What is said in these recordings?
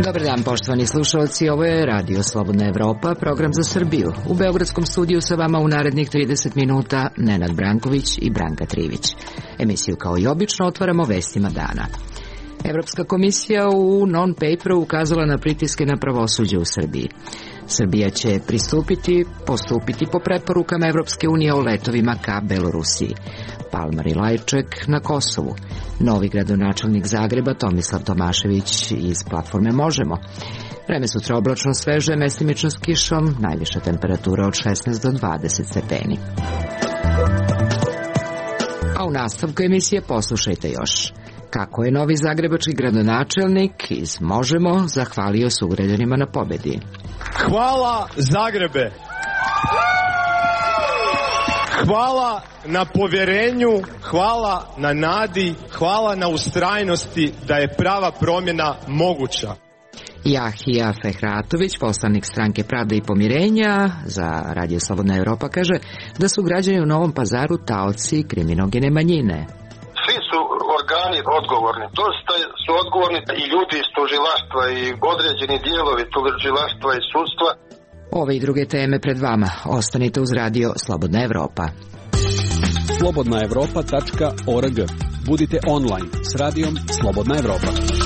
Dobar dan, poštovani slušalci, ovo je Radio Slobodna Evropa, program za Srbiju. U Beogradskom studiju sa vama u narednih 30 minuta Nenad Branković i Branka Trivić. Emisiju kao i obično otvaramo vestima dana. Evropska komisija u non-paperu ukazala na pritiske na pravosuđe u Srbiji. Srbija će postupiti po preporukama Evropske unije o letovima ka Belorusiji. Palmar i Lajček na Kosovu. Novi gradonačelnik Zagreba Tomislav Tomašević iz platforme Možemo. Vreme sutra oblačno sveže, mestimično s kišom, najviša temperatura od 16 do 20 stepeni. A u nastavku emisije poslušajte još. Kako je novi zagrebački gradonačelnik iz Možemo zahvalio sugrađanima na pobedi. Hvala Zagrebe! Hvala na povjerenju, hvala na nadi, hvala na ustrajnosti da je prava promjena moguća. Jahija Fehratović, poslanik Stranke Pravde i pomirenja za Radio Slobodna Evropa, kaže da su građani u Novom Pazaru taoci kriminogene manjine. Svi su organi odgovorni. To su odgovorni i ljudi iz tužilaštva i određeni dijelovi tužilaštva i sudstva. Ove i druge teme pred vama. Ostanite uz Radio Slobodna Evropa. slobodnaevropa.org. Budite online s Radijom Slobodna Evropa.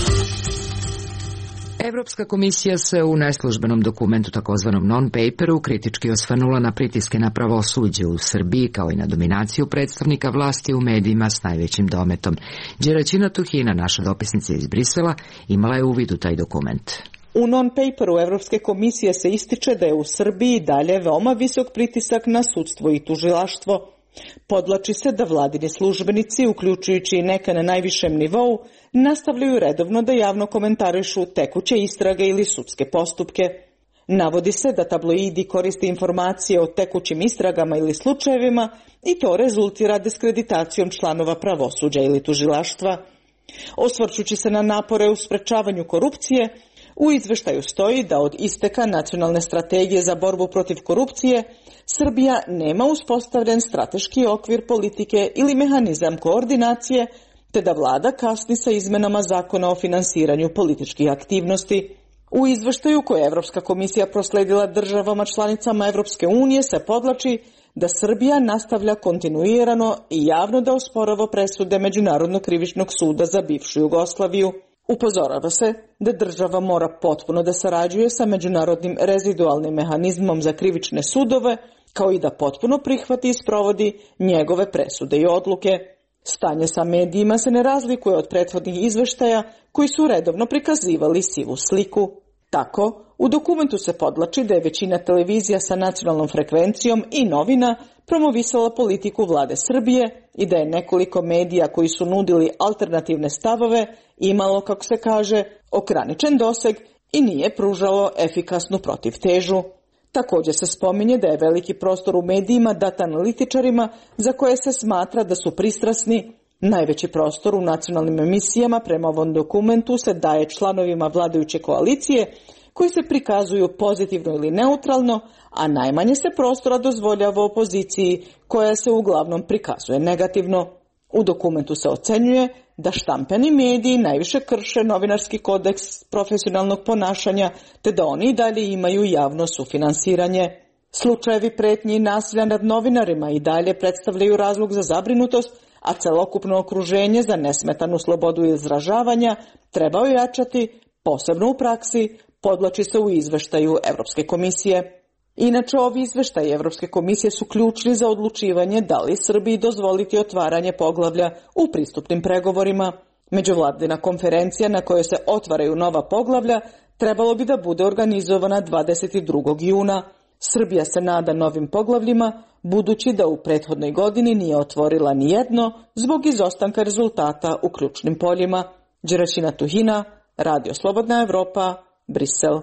Evropska komisija se u neslužbenom dokumentu, takozvanom non-paperu, kritički osvrnula na pritiske na pravosuđe u Srbiji, kao i na dominaciju predstavnika vlasti u medijima s najvećim dometom. Đeraćina Tuhina, naša dopisnica iz Brisela, imala je uvid u taj dokument. U non-paperu Evropske komisije se ističe da je u Srbiji dalje veoma visok pritisak na sudstvo i tužilaštvo. Podlači se da vladini službenici, uključujući i neka na najvišem nivou, nastavljaju redovno da javno komentarišu tekuće istrage ili sudske postupke. Navodi se da tabloidi koriste informacije o tekućim istragama ili slučajevima i to rezultira diskreditacijom članova pravosuđa ili tužilaštva. Osvrćući se na napore u sprečavanju korupcije, u izveštaju stoji da od isteka nacionalne strategije za borbu protiv korupcije Srbija nema uspostavljen strateški okvir politike ili mehanizam koordinacije, te da vlada kasni sa izmenama zakona o finansiranju političkih aktivnosti. U izveštaju koje je Evropska komisija prosledila državama članicama Evropske unije se podlači da Srbija nastavlja kontinuirano i javno da osporava presude Međunarodnog krivičnog suda za bivšu Jugoslaviju. Upozorava se da država mora potpuno da sarađuje sa međunarodnim rezidualnim mehanizmom za krivične sudove, kao i da potpuno prihvati i sprovodi njegove presude i odluke. Stanje sa medijima se ne razlikuje od prethodnih izveštaja koji su redovno prikazivali sivu sliku. Tako, u dokumentu se podlači da je većina televizija sa nacionalnom frekvencijom i novina promovisala politiku vlade Srbije i da je nekoliko medija koji su nudili alternativne stavove imalo, kako se kaže, ograničen doseg i nije pružalo efikasnu protivtežu. Također se spominje da je veliki prostor u medijima dat analitičarima za koje se smatra da su pristrasni. Najveći prostor u nacionalnim emisijama prema ovom dokumentu se daje članovima vladajuće koalicije koji se prikazuju pozitivno ili neutralno, a najmanje se prostora dozvoljava opoziciji koja se uglavnom prikazuje negativno. U dokumentu se ocenjuje da štampani mediji najviše krše novinarski kodeks profesionalnog ponašanja, te da oni i dalje imaju javno sufinansiranje. Slučajevi pretnji i nasilja nad novinarima i dalje predstavljaju razlog za zabrinutost, a celokupno okruženje za nesmetanu slobodu izražavanja treba ojačati, posebno u praksi, podlači se u izveštaju Evropske komisije. Inače, ovi izveštaji Evropske komisije su ključni za odlučivanje da li Srbiji dozvoliti otvaranje poglavlja u pristupnim pregovorima. Međuvladina konferencija na kojoj se otvaraju nova poglavlja trebalo bi da bude organizovana 22. juna. Srbija se nada novim poglavljima, budući da u prethodnoj godini nije otvorila ni jedno zbog izostanka rezultata u ključnim poljima. Đeraćina Tuhina, Radio Slobodna Evropa, Brisel.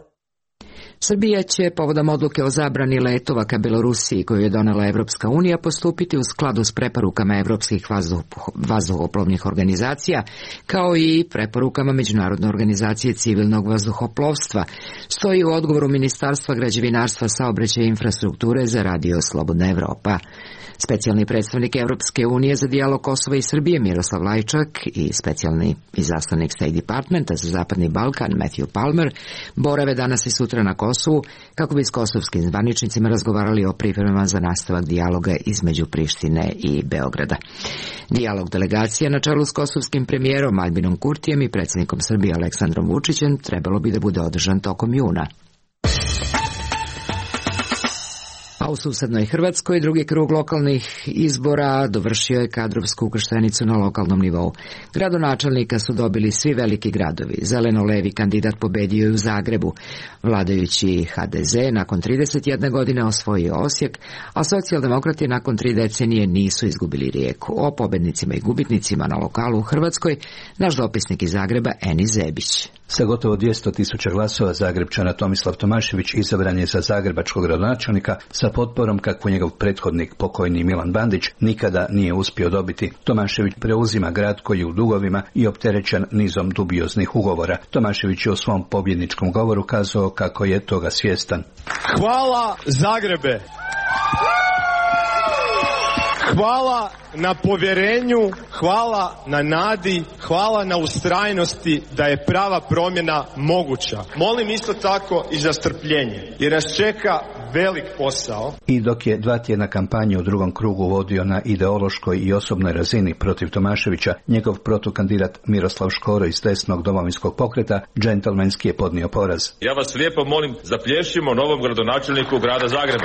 Srbija će povodom odluke o zabrani letova ka Belorusiji koju je donela Evropska unija postupiti u skladu s preporukama evropskih vazduhoplovnih organizacija, kao i preporukama Međunarodne organizacije civilnog vazduhoplovstva, stoji u odgovoru Ministarstva građevinarstva, saobraćaja i infrastrukture za Radio Slobodna Evropa. Specijalni predstavnik Evropske unije za dijalog Kosova i Srbije Miroslav Lajčak i specijalni izaslanik State Departmenta za Zapadni Balkan Matthew Palmer borave danas i sutra na Kosovu kako bi s kosovskim zvaničnicima razgovarali o pripremama za nastavak dijaloga između Prištine i Beograda. Dijalog delegacija na čelu s kosovskim premijerom Albinom Kurtijem i predsjednikom Srbije Aleksandrom Vučićem trebalo bi da bude održan tokom juna. A u susednoj Hrvatskoj drugi krug lokalnih izbora dovršio je kadrovsku ukrštenicu na lokalnom nivou. Gradonačelnika su dobili svi veliki gradovi. Zeleno-levi kandidat pobedio je u Zagrebu. Vladajući HDZ nakon 31 godine osvojio Osijek, a socijaldemokrati nakon 3 decenije nisu izgubili Rijeku. O pobednicima i gubitnicima na lokalu u Hrvatskoj naš dopisnik iz Zagreba Enis Zebić. Sa gotovo 200.000 glasova Zagrebčana Tomislav Tomašević izabran je za zagrebačkog gradonačelnika sa potporom kakvu njegov prethodnik pokojni Milan Bandić nikada nije uspio dobiti. Tomašević preuzima grad koji je u dugovima i opterećen nizom dubioznih ugovora. Tomašević je u svom pobjedničkom govoru kazao kako je toga svjestan. Hvala Zagrebe! Hvala na povjerenju, hvala na nadi, hvala na ustrajnosti da je prava promjena moguća. Molim isto tako i za strpljenje, jer nas čeka velik posao. I dok je 2 tjedna kampanju u drugom krugu vodio na ideološkoj i osobnoj razini protiv Tomaševića, njegov protukandidat Miroslav Škoro iz desnog Domovinskog pokreta džentlmenski je podnio poraz. Ja vas lijepo molim, zaplješćimo novom gradonačelniku grada Zagreba.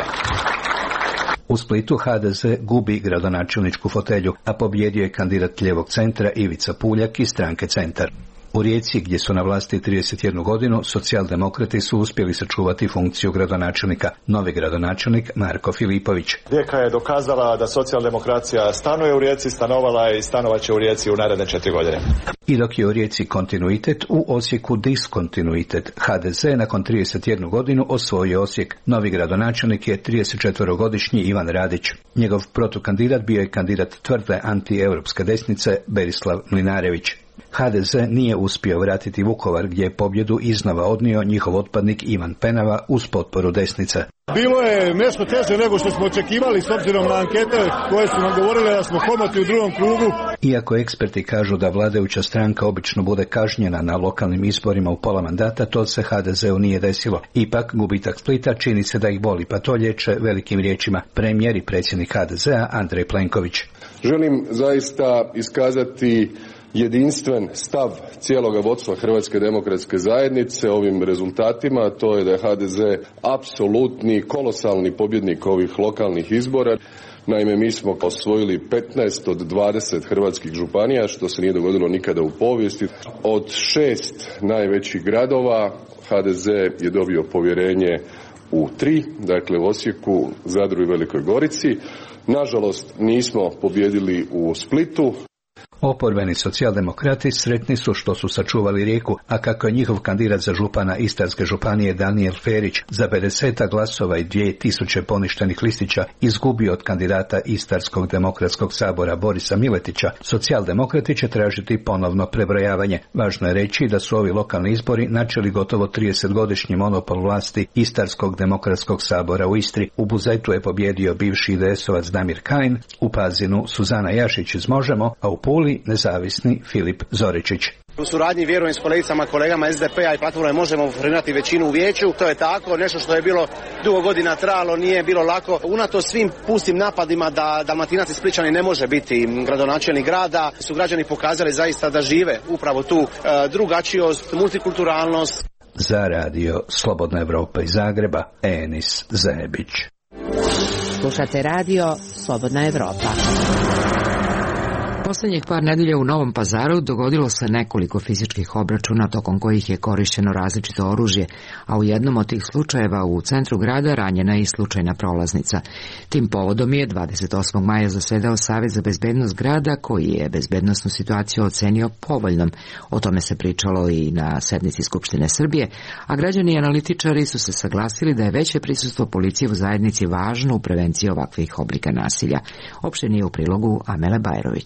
U Splitu HDZ gubi gradonačelničku fotelju, a pobjedio je kandidat lijevog centra Ivica Puljak iz stranke Centar. U Rijeci, gdje su na vlasti 31 godinu, socijaldemokrati su uspjeli sačuvati funkciju gradonačelnika. Novi gradonačelnik Marko Filipović. Rijeka je dokazala da socijaldemokracija stanuje u Rijeci, stanovala je i stanovaće u Rijeci u naredne 4 godine. I dok je u Rijeci kontinuitet, u Osijeku diskontinuitet. HDZ nakon 31 godinu osvojio Osijek. Novi gradonačelnik je 34-godišnji Ivan Radić. Njegov protukandidat bio je kandidat tvrde antieuropske desnice Berislav Mlinarević. HDZ nije uspio vratiti Vukovar, gdje je pobjedu iznova odnio njihov otpadnik Ivan Penava uz potporu desnice. Bilo je nešto teže nego što smo očekivali s obzirom na ankete koje su nam govorile da smo komotni u drugom krugu. Iako eksperti kažu da vladajuća stranka obično bude kažnjena na lokalnim izborima u pola mandata, to se HDZ-u nije desilo. Ipak gubitak Splita čini se da ih boli, pa to liječe velikim riječima premijer i predsjednik HDZ-a Andrej Plenković. Želim zaista iskazati jedinstven stav cijeloga vodstva Hrvatske demokratske zajednice ovim rezultatima, to je da je HDZ apsolutni kolosalni pobjednik ovih lokalnih izbora. Naime, mi smo osvojili 15 od 20 hrvatskih županija, što se nije dogodilo nikada u povijesti. Od 6 najvećih gradova HDZ je dobio povjerenje u 3, dakle u Osijeku, Zadru i Velikoj Gorici. Nažalost, nismo pobijedili u Splitu. Oporbeni socijaldemokrati sretni su što su sačuvali Rijeku, a kako je njihov kandidat za župana Istarske županije Danijel Ferić za 50 glasova i 2000 poništenih listića izgubio od kandidata Istarskog demokratskog sabora Borisa Miletića, socijaldemokrati će tražiti ponovno prebrojavanje. Važno je reći da su ovi lokalni izbori načeli gotovo 30-godišnji monopol vlasti Istarskog demokratskog sabora u Istri. U Buzetu je pobjedio bivši IDS-ovac Damir Kajin, u Pazinu Suzana Jašić iz Možemo, a u Puli nezavisni Filip Zoričić. U suradnji vjerujem s kolegama SDP-a i platforme možemo formirati većinu u vijeću. To je tako, nešto što je bilo dugo godina trajalo, nije bilo lako. Unatoč svim pustim napadima da Dalmatinac i Splićani ne može biti gradonačelnik grada, su građani pokazali zaista da žive upravo tu drugačijost, multikulturalnost. Za radio Slobodna Evropa iz Zagreba, Enis Zebić. Slušate radio Slobodna Evropa. Posljednjih par nedelja u Novom Pazaru dogodilo se nekoliko fizičkih obračuna tokom kojih je korišćeno različito oružje, a u jednom od tih slučajeva u centru grada ranjena je i slučajna prolaznica. Tim povodom je 28. maja zasedao Savjet za bezbednost grada koji je bezbednosnu situaciju ocenio povoljnom. O tome se pričalo i na sednici Skupštine Srbije, a građani i analitičari su se saglasili da je veće prisustvo policije u zajednici važno u prevenciji ovakvih oblika nasilja. Opširnije u prilogu Amele Bajrović.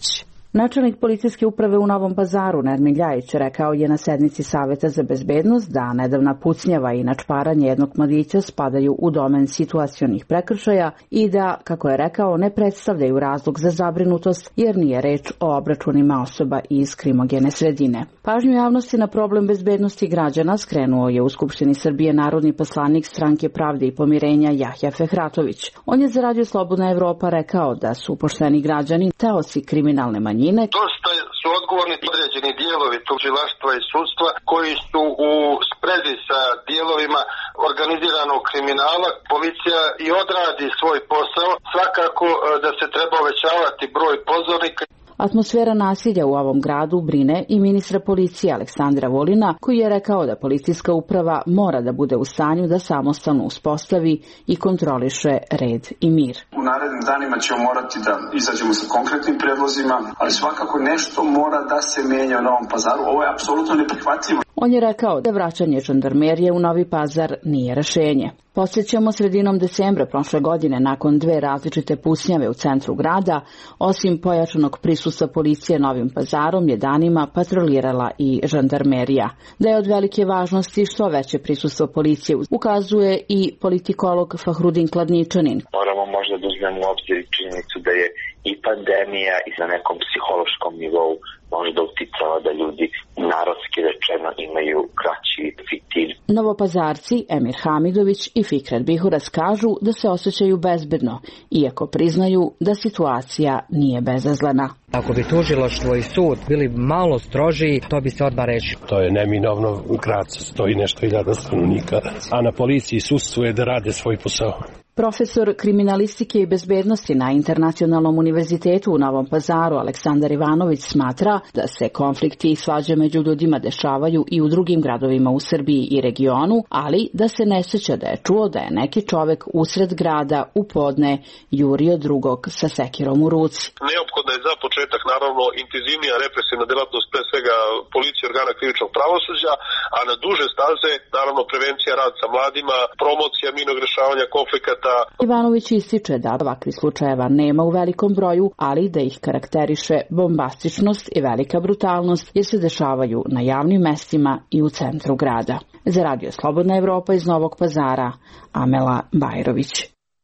Načelnik policijske uprave u Novom Pazaru, Nermin Ljajić, rekao je na sednici Saveta za bezbednost da nedavna pucnjava i načparanje jednog mladića spadaju u domen situacionih prekršaja i da, kako je rekao, ne predstavljaju razlog za zabrinutost jer nije reč o obračunima osoba iz krimogene sredine. Pažnju javnosti na problem bezbednosti građana skrenuo je u Skupštini Srbije narodni poslanik Stranke pravde i pomirenja Jahja Fehratović. On je za Radio Slobodna Evropa rekao da su pošteni građani taoci kriminalne manjine. Dosta su odgovorni određeni dijelovi tužilaštva i sudstva koji su u sprezi sa dijelovima organiziranog kriminala. Policija i odradi svoj posao. Svakako da se treba uvećavati broj pozornika. Atmosfera nasilja u ovom gradu brine i ministra policije Aleksandra Vulina, koji je rekao da policijska uprava mora da bude u stanju da samostalno uspostavi i kontroliše red i mir. U narednim danima ćemo morati da izađemo sa konkretnim predlozima, ali svakako nešto mora da se menja u Novom Pazaru. Ovo je apsolutno neprihvatljivo. On je rekao da vraćanje žandarmerije u Novi Pazar nije rešenje. Podsjećamo, sredinom decembra prošle godine, nakon 2 različite pucnjave u centru grada, osim pojačanog prisustva policije Novim Pazarom je danima patrolirala i žandarmerija. Da je od velike važnosti što veće prisustvo policije, ukazuje i politikolog Fahrudin Kladničanin. Moramo možda da uzmemo u obzir činjenicu da je i pandemija i na nekom psihološkom nivou možda uticala da ljudi narodski rečeno imaju kraći fitilj. Novopazarci Emir Hamidović i Fikret Bihuras kažu da se osjećaju bezbedno, iako priznaju da situacija nije bezazlena. Ako bi tužilaštvo i sud bili malo strožiji, to bi se odmah reći. To je neminovno, grad sa 100 i nešto hiljada stanovnika, a na policiji i sudstvu je da rade svoj posao. Profesor kriminalistike i bezbednosti na Internacionalnom univerzitetu u Novom Pazaru Aleksandar Ivanović smatra da se konflikti i svađe među ljudima dešavaju i u drugim gradovima u Srbiji i regionu, ali da se ne sjeća da je čuo da je neki čovek usred grada u podne jurio drugog sa sekirom u ruci. Neophodna je za početak naravno intenzivnija represivna delatnost pre svega policije organa krivičnog pravosuđa, a na duže staze naravno prevencija, rad sa mladima, promocija mirnog rešavanja konflikata. Ivanović ističe da ovakvih slučajeva nema u velikom broju, ali da ih karakteriše bombastičnost i velika brutalnost jer se dešavaju na javnim mestima i u centru grada. Za Radio Slobodna Evropa iz Novog Pazara, Amela Bajrović.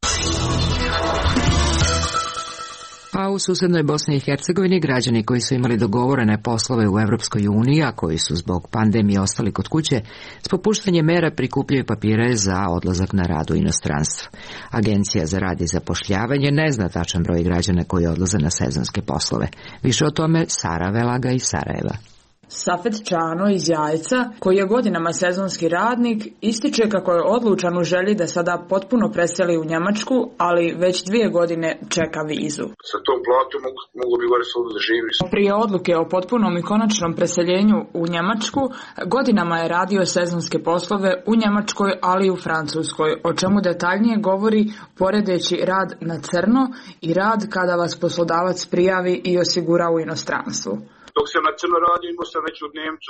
A u susednoj Bosni i Hercegovini građani koji su imali dogovorene poslove u Evropskoj uniji, a koji su zbog pandemije ostali kod kuće, s popuštanjem mera prikupljaju papire za odlazak na rad u inostranstvo. Agencija za rad i zapošljavanje ne zna tačan broj građana koji odlaze na sezonske poslove. Više o tome Sara Velaga iz Sarajeva. Safet Čano iz Jajca, koji je godinama sezonski radnik, ističe kako je odlučan u želji da sada potpuno preseli u Njemačku, ali već 2 godine čeka vizu. Sa tom platom mogu bi gore slovo da živi. Prije odluke o potpunom i konačnom preseljenju u Njemačku, godinama je radio sezonske poslove u Njemačkoj, ali i u Francuskoj, o čemu detaljnije govori poredeći rad na crno i rad kada vas poslodavac prijavi i osigura u inostranstvu. Dok sam na crno radio, imao sam već od Nemca,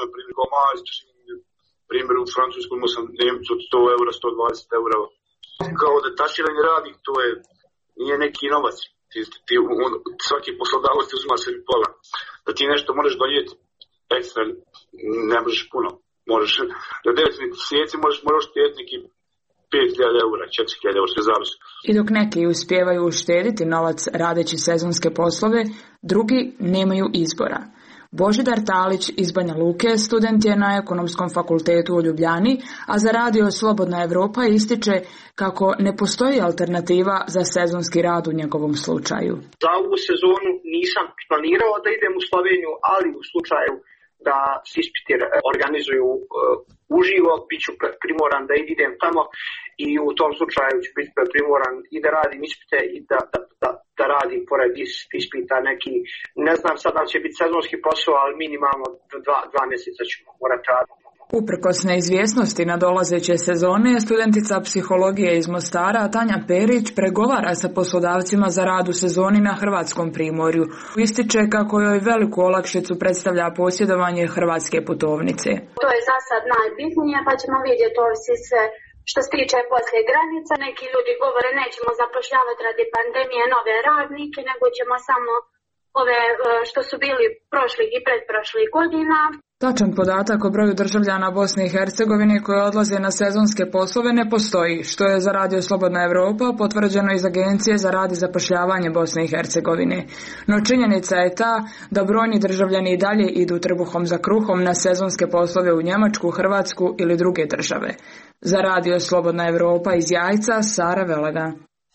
primjer u Francusku imao sam Nemcu od 100 eura, 120 eura. Kao detaširani radnik, to je, nije neki novac. Svaki poslodavac ti uzima sebi pola. Da ti nešto možeš donijeti ekstra, ne možeš puno. Možeš, na 9 mjeseci možeš štediti neki 5.000 eura, 4.000 eura, sve zavisi. I dok neki uspijevaju uštediti novac radeći sezonske poslove, drugi nemaju izbora. Božidar Talić iz Banja Luke student je na Ekonomskom fakultetu u Ljubljani, a za Radio Slobodna Evropa ističe kako ne postoji alternativa za sezonski rad u njegovom slučaju. Za ovu sezonu nisam planirao da idem u Sloveniju, ali u slučaju da se ispiti organizuju uživo, bit ću primoran da idem tamo i u tom slučaju ću biti primoran i da radim ispite i da radim pored ispita neki, ne znam sad da će biti sezonski posao, ali minimalno 2 mjeseca ću morati raditi. Uprkos neizvjesnosti na dolazeće sezone, studentica psihologije iz Mostara Tanja Perić pregovara sa poslodavcima za rad u sezoni na hrvatskom primorju. Ističe kako joj veliku olakšicu predstavlja posjedovanje hrvatske putovnice. To je za sad najbitnije, pa ćemo vidjeti ovisi sve što se tiče poslije granica. Neki ljudi govore nećemo zapošljavati radi pandemije nove radnike, nego ćemo samo ove što su bili prošlih i pretprošlih godina. Tačan podatak o broju državljana Bosne i Hercegovine koji odlaze na sezonske poslove ne postoji, što je za Radio Slobodna Evropa potvrđeno iz Agencije za rad i zapošljavanje Bosne i Hercegovine. No činjenica je ta da brojni državljani i dalje idu trbuhom za kruhom na sezonske poslove u Njemačku, Hrvatsku ili druge države. Za Radio Slobodna Evropa iz Jajca, Sara Velaga.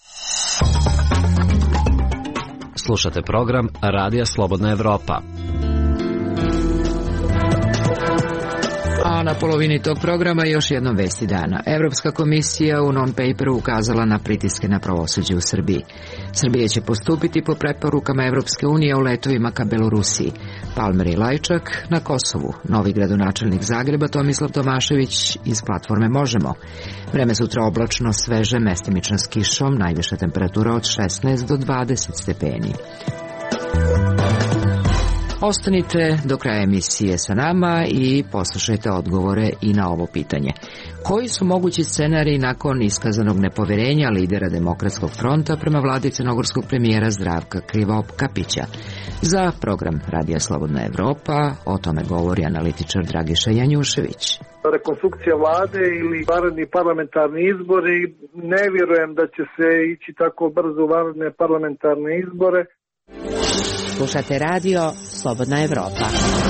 Slušate program Radija Slobodna Evropa. A na polovini tog programa još jednom vesti dana. Evropska komisija u non-paperu ukazala na pritiske na pravosuđe u Srbiji. Srbija će postupiti po preporukama Evropske unije u letovima ka Belorusiji. Palmer i Lajčak na Kosovu. Novi gradonačelnik Zagreba Tomislav Tomašević iz platforme Možemo. Vreme sutra oblačno, sveže, mestimično s kišom, najviša temperatura od 16 do 20 stepeni. Ostanite do kraja emisije sa nama i poslušajte odgovore i na ovo pitanje. Koji su mogući scenariji nakon iskazanog nepoverenja lidera Demokratskog fronta prema vladi crnogorskog premijera Zdravka Krivokapića? Za program Radija Slobodna Evropa o tome govori analitičar Dragiša Janjušević. Rekonstrukcija vlade ili vanredni parlamentarni izbori, ne vjerujem da će se ići tako brzo u vanredne parlamentarne izbore. Slušate Radio Slobodna Evropa.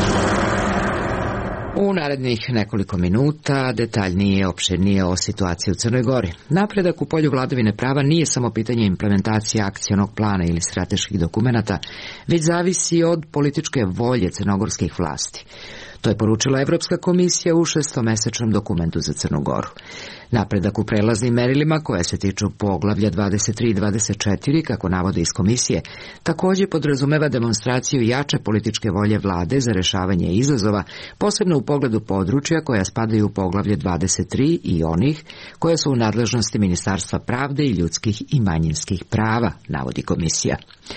U narednih nekoliko minuta detaljnije, opširnije o situaciji u Crnoj Gori. Napredak u polju vladavine prava nije samo pitanje implementacije akcionog plana ili strateških dokumenata, već zavisi od političke volje crnogorskih vlasti. To je poručila Evropska komisija u 6-mesečnom dokumentu za Crnu Goru. Napredak u prelaznim merilima koja se tiču poglavlja 23 i 24, kako navode iz komisije, također podrazumeva demonstraciju jače političke volje vlade za rešavanje izazova, posebno u pogledu područja koja spadaju u poglavlje 23 i onih koja su u nadležnosti Ministarstva pravde i ljudskih i manjinskih prava, navodi komisija.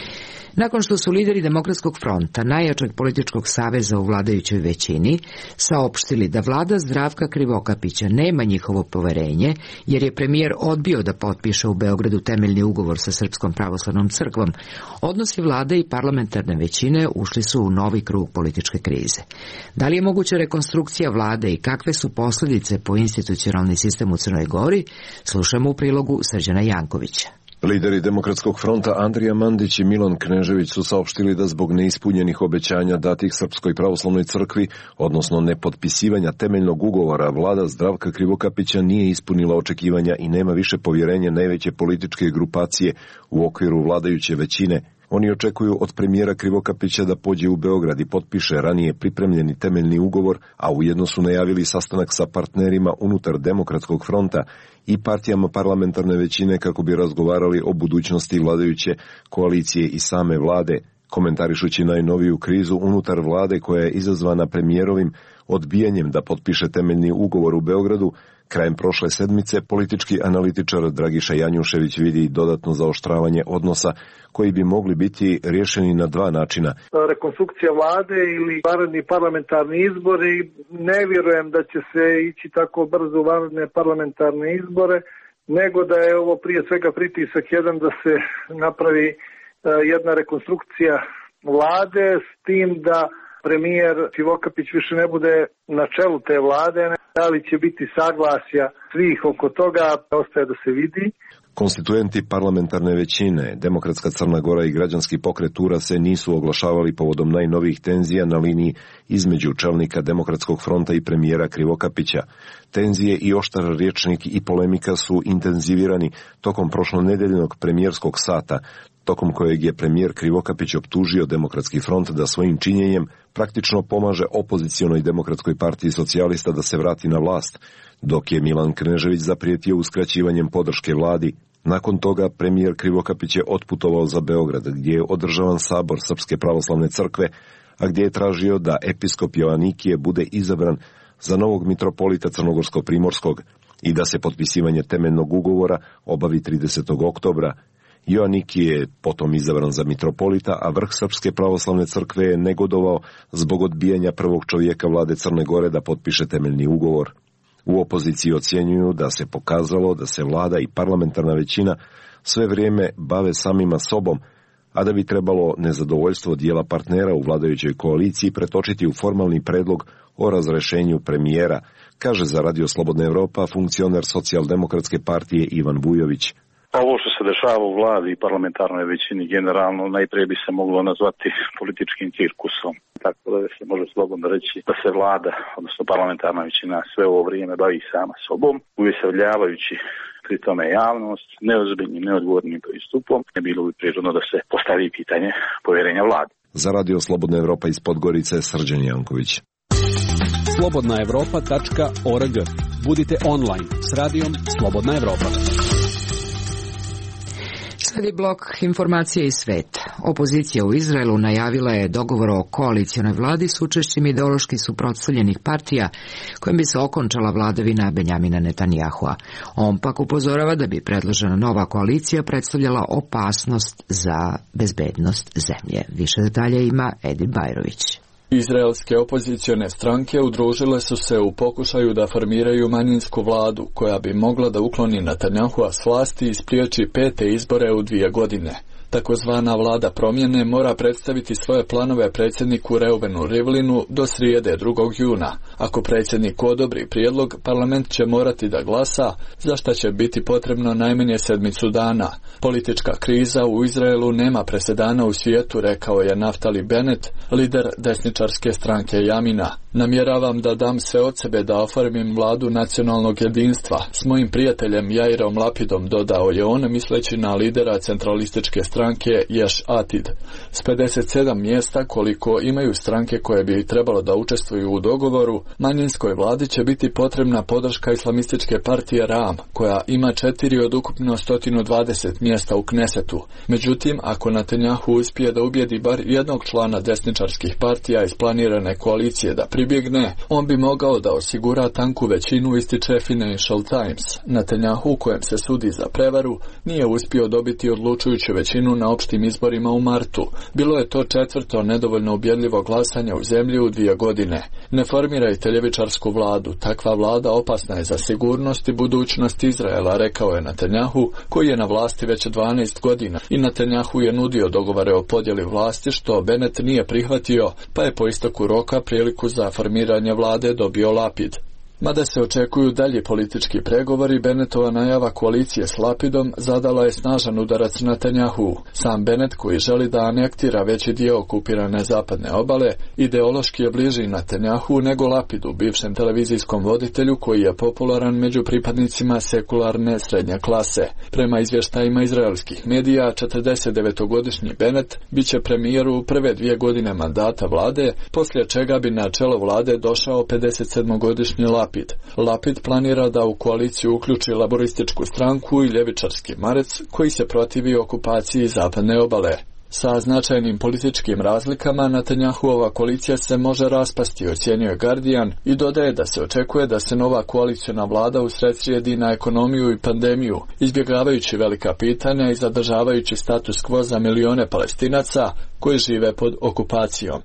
Nakon što su lideri Demokratskog fronta, najjačeg političkog saveza u vladajućoj većini, saopštili da vlada Zdravka Krivokapića nema njihovo poverenje, jer je premijer odbio da potpiše u Beogradu temeljni ugovor sa Srpskom pravoslavnom crkvom, odnosi vlade i parlamentarne većine ušli su u novi krug političke krize. Da li je moguća rekonstrukcija vlade i kakve su posljedice po institucionalni sistem u Crnoj Gori, slušamo u prilogu Srđana Jankovića. Lideri Demokratskog fronta Andrija Mandić i Milan Knežević su saopštili da zbog neispunjenih obećanja datih Srpskoj pravoslavnoj crkvi, odnosno nepotpisivanja temeljnog ugovora, vlada Zdravka Krivokapića nije ispunila očekivanja i nema više povjerenja najveće političke grupacije u okviru vladajuće većine. Oni očekuju od premijera Krivokapića da pođe u Beograd i potpiše ranije pripremljeni temeljni ugovor, a ujedno su najavili sastanak sa partnerima unutar Demokratskog fronta i partijama parlamentarne većine kako bi razgovarali o budućnosti vladajuće koalicije i same vlade, komentarišući najnoviju krizu unutar vlade koja je izazvana premijerovim odbijanjem da potpiše temeljni ugovor u Beogradu. Krajem prošle sedmice politički analitičar Dragiša Janjušević vidi dodatno zaoštravanje odnosa koji bi mogli biti rješeni na dva načina. Rekonstrukcija vlade ili vanredni parlamentarni izbori, ne vjerujem da će se ići tako brzo u vanredne parlamentarne izbore, nego da je ovo prije svega pritisak jedan da se napravi jedna rekonstrukcija vlade s tim da premijer Krivokapić više ne bude na čelu te vlade, da li će biti saglasja svih oko toga, ostaje da se vidi. Konstituenti parlamentarne većine, Demokratska Crna Gora i Građanski pokret URA se nisu oglašavali povodom najnovijih tenzija na liniji između čelnika Demokratskog fronta i premijera Krivokapića. Tenzije i oštar rječnik i polemika su intenzivirani tokom prošlonedeljnog premijerskog sata, tokom kojeg je premijer Krivokapić optužio Demokratski front da svojim činjenjem praktično pomaže opozicionoj Demokratskoj partiji socijalista da se vrati na vlast, dok je Milan Knežević zaprijetio uskraćivanjem podrške vladi. Nakon toga premijer Krivokapić je otputovao za Beograd, gdje je održavan sabor Srpske pravoslavne crkve, a gdje je tražio da episkop Joanikije bude izabran za novog mitropolita Crnogorsko-Primorskog i da se potpisivanje temeljnog ugovora obavi 30. oktobra. Joanikije je potom izabran za mitropolita, a vrh Srpske pravoslavne crkve je negodovao zbog odbijanja prvog čovjeka vlade Crne Gore da potpiše temeljni ugovor. U opoziciji ocjenjuju da se pokazalo da se vlada i parlamentarna većina sve vrijeme bave samima sobom, a da bi trebalo nezadovoljstvo dijela partnera u vladajućoj koaliciji pretočiti u formalni predlog o razrešenju premijera, kaže za Radio Slobodna Evropa funkcioner Socijaldemokratske partije Ivan Vujović. Ovo što se dešava u vladi i parlamentarnoj većini generalno najprije bi se moglo nazvati političkim cirkusom. Tako da se može slobodno reći da se vlada, odnosno parlamentarna većina, sve ovo vrijeme bavi sama sobom, uvjeseljavajući pri tome javnost, neozbiljnim, neodgovornim pristupom. Ne bilo bi prirodno da se postavi pitanje povjerenja vladi. Za Radio Slobodna Evropa iz Podgorice, Srđan Janković. slobodnaevropa.org. Budite online s radijom Slobodna Evropa. Sledi blok informacije iz sveta. Opozicija u Izraelu najavila je dogovor o koalicionoj vladi s učešćem ideološki suprotstavljenih partija kojim bi se okončala vladavina Benjamina Netanjahua. On pak upozorava da bi predložena nova koalicija predstavljala opasnost za bezbednost zemlje. Više detalja ima Edin Bajrović. Izraelske opozicione stranke udružile su se u pokušaju da formiraju manjinsku vladu koja bi mogla da ukloni Netanjahua s vlasti i spriječi 5. izbore u 2 godine. Takozvana vlada promjene mora predstaviti svoje planove predsjedniku Reuvenu Rivlinu do srijede 2. juna. Ako predsjednik odobri prijedlog, parlament će morati da glasa, za šta će biti potrebno najmanje 7 dana. Politička kriza u Izraelu nema presedana u svijetu, rekao je Naftali Bennett, lider desničarske stranke Jamina. Namjeravam da dam sve od sebe da oformim vladu nacionalnog jedinstva. S mojim prijateljem Jairom Lapidom, dodao je on, misleći na lidera centralističke stranke Ješ Atid. S 57 mjesta koliko imaju stranke koje bi trebalo da učestvuju u dogovoru, manjinskoj vladi će biti potrebna podrška islamističke partije RAM, koja ima 4 od ukupno 120 mjesta u Knesetu. Međutim, ako Netanjahu uspije da ubijedi bar jednog člana desničarskih partija iz planirane koalicije da pribjegne, on bi mogao da osigura tanku većinu, ističe Financial Times. Netanjahu, kojem se sudi za prevaru, nije uspio dobiti odlučujuću većinu na opštim izborima u martu. Bilo je to 4. nedovoljno ubjedljivo glasanje u zemlji u 2 godine. Ne formirajte ljevičarsku vladu, takva vlada opasna je za sigurnost i budućnost Izraela, rekao je Netanjahu, koji je na vlasti već 12 godina, i Netanjahu je nudio dogovore o podjeli vlasti, što Bennett nije prihvatio, pa je po isteku roka priliku za formiranje vlade dobio Lapid. Mada se očekuju dalji politički pregovori, Bennettova najava koalicije s Lapidom zadala je snažan udarac Netanjahu. Sam Bennett, koji želi da anektira veći dio okupirane zapadne obale, ideološki je bliži Netanjahu nego Lapidu, bivšem televizijskom voditelju koji je popularan među pripadnicima sekularne srednje klase. Prema izvještajima izraelskih medija, 49-godišnji Bennett biće premijer u prve 2 godine mandata vlade, poslije čega bi na čelo vlade došao 57-godišnji Lapid planira da u koaliciju uključi laborističku stranku i ljevičarski Marec, koji se protivi okupaciji zapadne obale. Sa značajnim političkim razlikama Netanjahuova koalicija se može raspasti, ocjenjuje Guardian, i dodaje da se očekuje da se nova koaliciona vlada usredsrijedi na ekonomiju i pandemiju, izbjegavajući velika pitanja i zadržavajući status quo za milione Palestinaca koji žive pod okupacijom.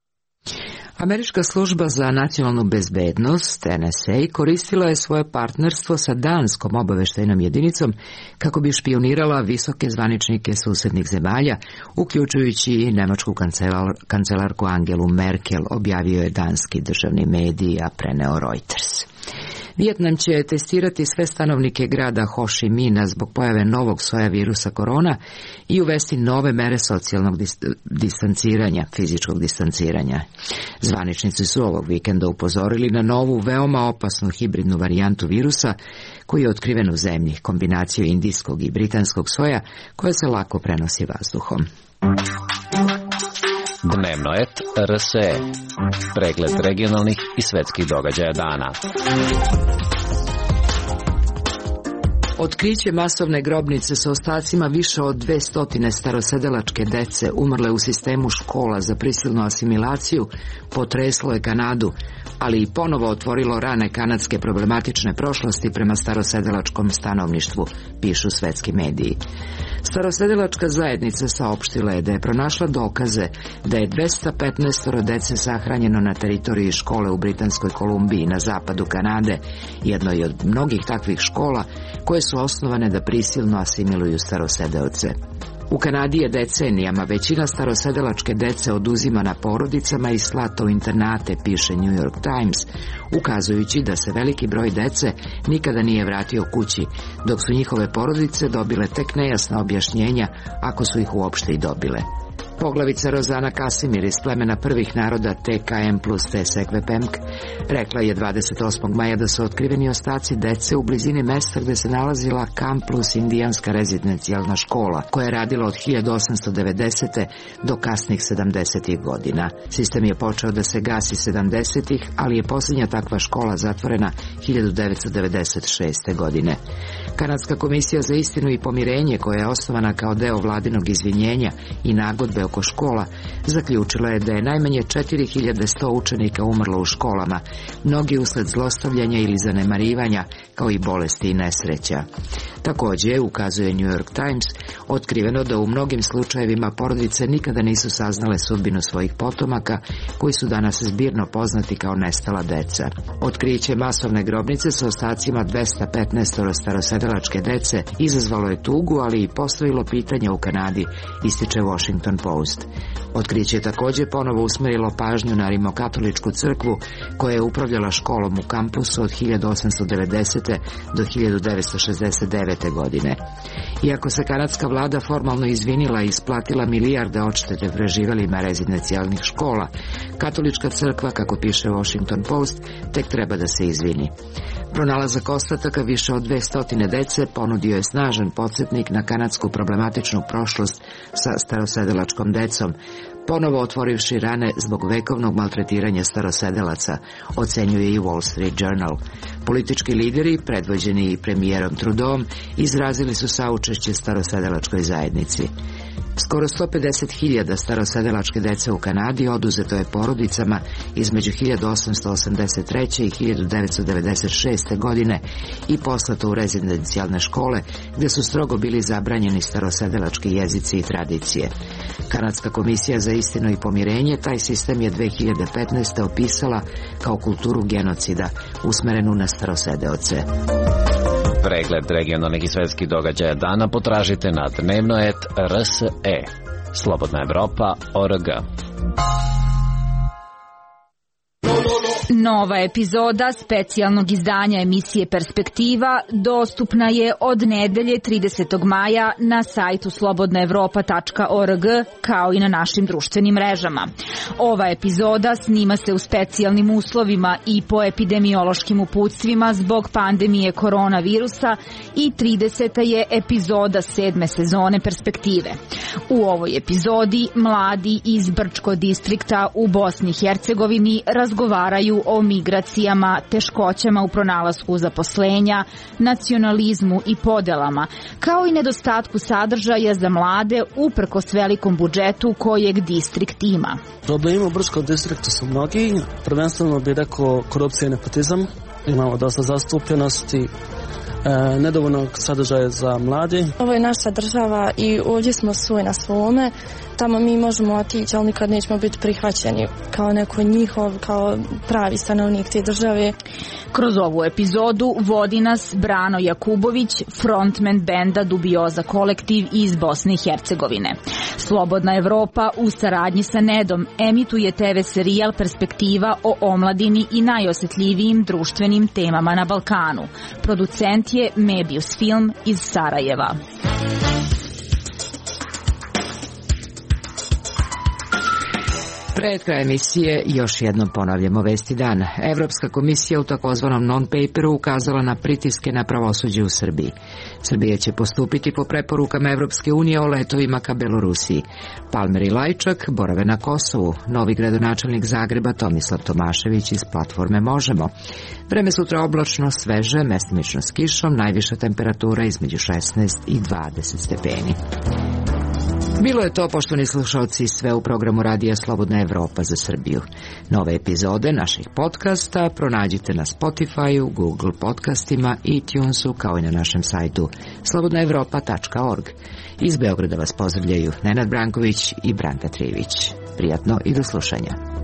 Američka služba za nacionalnu bezbednost, NSA, koristila je svoje partnerstvo sa danskom obaveštajnom jedinicom kako bi špionirala visoke zvaničnike susjednih zemalja, uključujući i nemačku kancelarku Angelu Merkel, objavio je danski državni medij, a preneo Reuters. Vijetnam će testirati sve stanovnike grada Ho Chi Minha zbog pojave novog soja virusa korona i uvesti nove mere socijalnog distanciranja, fizičkog distanciranja. Zvaničnici su ovog vikenda upozorili na novu, veoma opasnu hibridnu varijantu virusa koji je otkriven u zemlji, kombinaciju indijskog i britanskog soja koja se lako prenosi vazduhom. Dnevno et RSE. Pregled regionalnih i svetskih događaja dana. Otkriće masovne grobnice sa ostacima više od 200 starosedelačke dece umrle u sistemu škola za prisilnu asimilaciju potreslo je Kanadu, ali i ponovo otvorilo rane kanadske problematične prošlosti prema starosedelačkom stanovništvu, pišu svetski mediji. Starosedelačka zajednica saopštila je da je pronašla dokaze da je 215 dece sahranjeno na teritoriji škole u Britanskoj Kolumbiji na zapadu Kanade, jednoj od mnogih takvih škola koje su osnovane da prisilno asimiluju starosedeoce. U Kanadi je decenijama većina starosedelačke dece oduzimana porodicama i slata u internate, piše New York Times, ukazujući da se veliki broj dece nikada nije vratio kući, dok su njihove porodice dobile tek nejasna objašnjenja, ako su ih uopšte i dobile. Poglavica Rozana Kasimir iz plemena prvih naroda TKM plus T-Sekvepemk rekla je 28. maja da su otkriveni ostaci dece u blizini mesta gde se nalazila Kam plus indijanska rezidencijalna škola, koja je radila od 1890. do kasnih 70. godina. Sistem je počeo da se gasi 70. ali je posljednja takva škola zatvorena 1996. godine. Kanadska komisija za istinu i pomirenje, koja je osnovana kao deo vladinog izvinjenja i nagodbe oko škola, zaključila je da je najmanje 4100 učenika umrlo u školama, mnogi usled zlostavljanja ili zanemarivanja, kao i bolesti i nesreća. Također, ukazuje New York Times, otkriveno da u mnogim slučajevima porodice nikada nisu saznale sudbinu svojih potomaka, koji su danas zbirno poznati kao nestala deca. Otkriće masovne grobnice sa ostacima 215 starosedelačke dece izazvalo je tugu, ali i postavilo pitanje u Kanadi, ističe Washington Post. Otkriće je također ponovo usmerilo pažnju na rimokatoličku crkvu, koja je upravljala školom u kampusu od 1890. do 1969. godine. Iako se kanadska vlada formalno izvinila i isplatila milijarde odštete preživelima rezidencijalnih škola, katolička crkva, kako piše Washington Post, tek treba da se izvini. Pronalazak ostataka više od 200 dece ponudio je snažan podsjetnik na kanadsku problematičnu prošlost sa starosedelačkom decom, ponovo otvorivši rane zbog vekovnog maltretiranja starosedelaca, ocenjuje i Wall Street Journal. Politički lideri, predvođeni i premijerom Trudeauom, izrazili su saučešće starosedelačkoj zajednici. Skoro 150.000 starosedelačke dece u Kanadi oduzeto je porodicama između 1883. i 1996. godine i poslato u rezidencijalne škole, gdje su strogo bili zabranjeni starosedelački jezici i tradicije. Kanadska komisija za istinu i pomirenje taj sistem je 2015. opisala kao kulturu genocida, usmerenu na starosedeoce. Pregled regionalnih i svetskih događaja dana potražite na dnevno.rse. Slobodna Evropa.org. Nova epizoda specijalnog izdanja emisije Perspektiva dostupna je od nedelje 30. maja na sajtu slobodnaevropa.org, kao i na našim društvenim mrežama. Ova epizoda snima se u specijalnim uslovima i po epidemiološkim uputstvima zbog pandemije koronavirusa i 30. je epizoda 7. sezone Perspektive. U ovoj epizodi mladi iz Brčko distrikta u Bosni i Hercegovini razgovaraju o migracijama, teškoćama u pronalasku zaposlenja, nacionalizmu i podelama, kao i nedostatku sadržaja za mlade uprkos velikom budžetu kojeg distrikt ima. Problemi u Brčkom distriktu su mnogi, prvenstveno bih rekao korupcija i nepotizam, imamo dosta zastupljenosti, nedovoljnog sadržaja za mladi. Ovo je naša država i ovdje smo svoj na svome. Tamo mi možemo otići, ali nikad nećemo biti prihvaćeni kao neko njihov, kao pravi stanovnik te države. Kroz ovu epizodu vodi nas Brano Jakubović, frontman benda Dubioza kolektiv iz Bosne i Hercegovine. Slobodna Evropa u saradnji sa Nedom emituje TV serijal Perspektiva o omladini i najosjetljivijim društvenim temama na Balkanu. Producent je Mebius Film iz Sarajeva. Pred kraj emisije još jednom ponavljamo vesti dana. Evropska komisija u takozvanom non-paperu ukazala na pritiske na pravosuđe u Srbiji. Srbija će postupiti po preporukama Evropske unije o letovima ka Belorusiji. Palmer i Lajčak borave na Kosovu. Novi gradonačelnik Zagreba Tomislav Tomašević iz platforme Možemo. Vreme sutra oblačno, sveže, mestimično s kišom, najviša temperatura između 16 i 20 stepeni. Bilo je to, poštovani slušalci, sve u programu Radija Slobodna Evropa za Srbiju. Nove epizode naših podcasta pronađite na Spotify-u, Google podcastima, iTunesu, kao i na našem sajtu slobodnaevropa.org. Iz Beograda vas pozdravljaju Nenad Branković i Branka Trivić. Prijatno i do slušanja.